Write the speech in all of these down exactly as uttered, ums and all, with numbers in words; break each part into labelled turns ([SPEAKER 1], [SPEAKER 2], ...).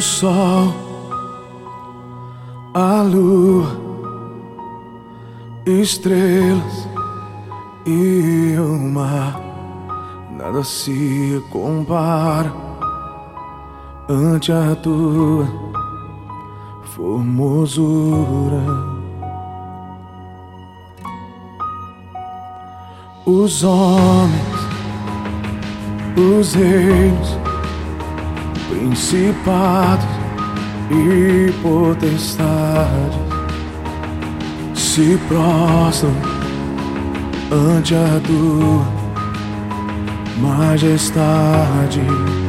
[SPEAKER 1] sol, a lua, estrelas e o mar, nada se compara ante a tua formosura. Os homens, os reinos, principados e potestades se prostram ante a tua majestade,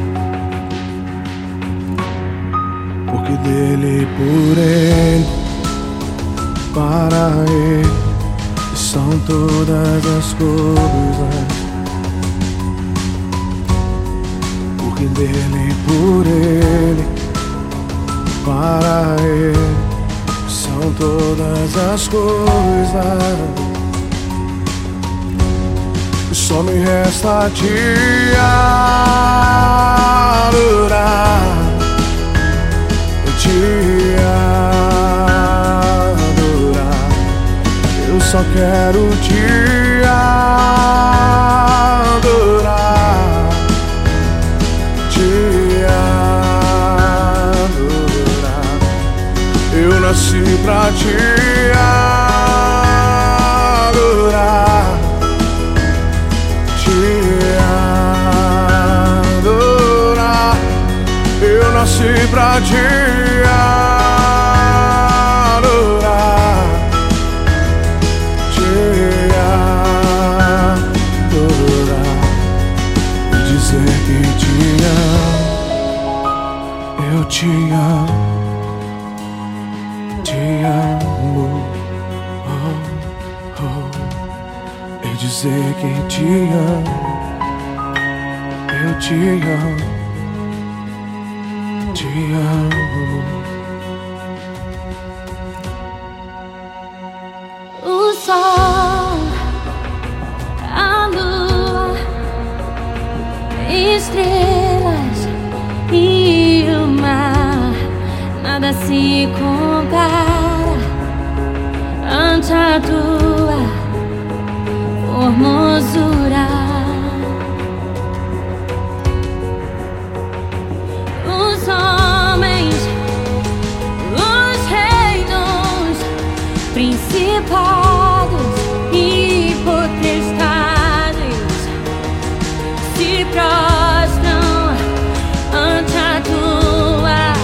[SPEAKER 1] porque dele, por ele, para ele são todas as coisas, porque dele, por ele, para ele são todas as coisas. Só me resta te adorar, te adorar. Eu só quero te adorar, te adorar. Eu nasci pra te adorar, te adorar. Eu nasci pra te adorar, te adorar. E dizer que te amo, eu te amo, te amo, oh, oh. E dizer que te amo, eu te amo, te amo.
[SPEAKER 2] O sol, a lua, estrelas e o mar, nada se compara ante a tua formosura. Os homens, os reinos, principados e potestades se prostram ante a tua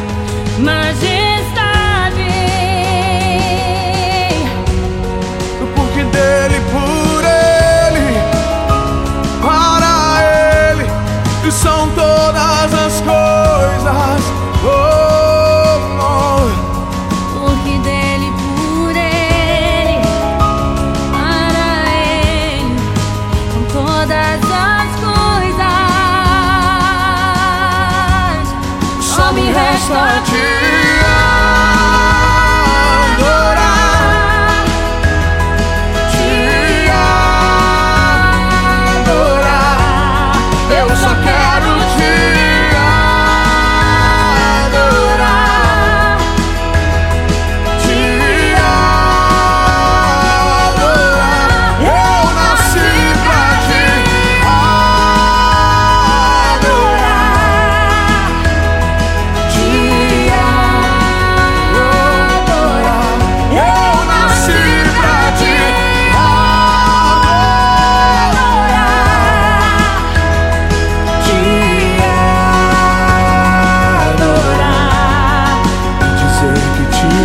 [SPEAKER 2] majestade,
[SPEAKER 1] Porque dele, por ele, para ele são todas as coisas. Oh, oh.
[SPEAKER 2] porque dele, por ele, para ele, com todas as coisas.
[SPEAKER 1] Só me resta te adorar, te adorar. Eu só quero te adorar, te adorar. Eu nasci pra te adorar, te adorar. Eu nasci pra te adorar, te adorar. E dizer que te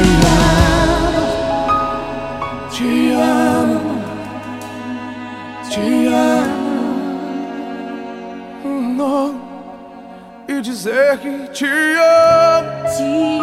[SPEAKER 1] amo, te amo, te amo. E dizer que te amo,
[SPEAKER 2] Te